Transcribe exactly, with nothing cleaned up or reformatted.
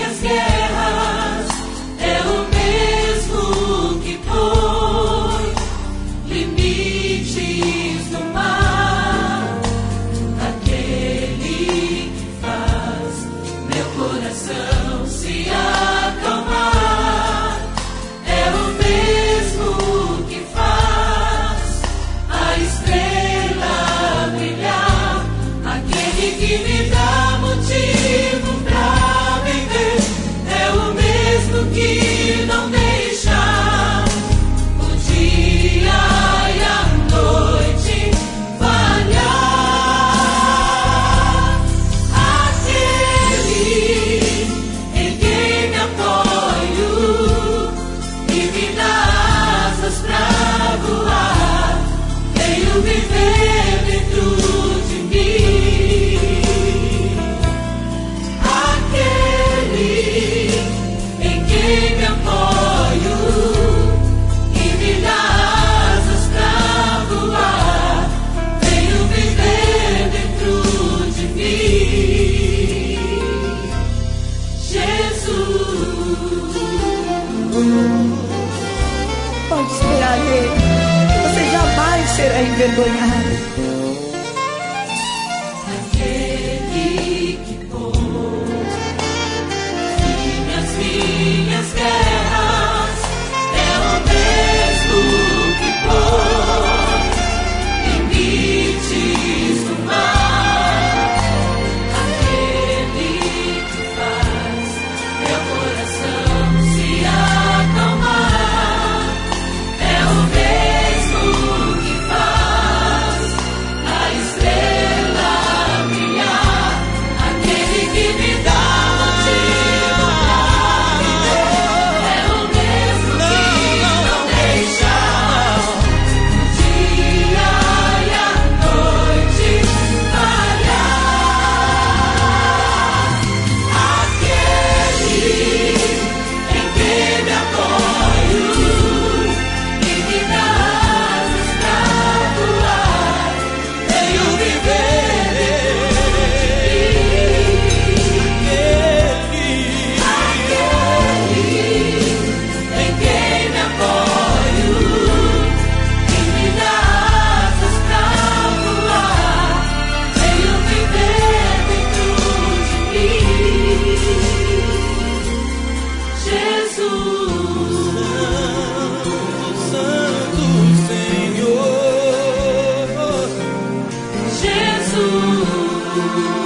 minhas guerras, é o mesmo que põe limites no mar, aquele que faz meu coração se acalmar, é o mesmo que faz a estrela brilhar, aquele que me dá motivo pra viver, é o mesmo que não deixa o dia e a noite falhar, aquele em quem me apoio e me dá asas pra voar, veio viver dentro de mim, aquele em quem me apoio e me dá asas pra voar, veio viver dentro de mim, Jesus. Pode esperar nele, você jamais será envergonhado. Aquele que pôs minhas, minhas guerras, é o mesmo que pôs limites no mar, aquele que faz meu coração se acalmar, é o mesmo que faz a estrela brilhar, aquele que me dá motivo pra viver, é o mesmo que não deixa o dia e a noite falhar, aquele em quem me apoio e me dá asas pra voar, veio viver dentro de mim, aquele em quem me apoio e me dá asas pra voar, veio viver dentro de mim, Jesus. Santo Senhor, Jesus.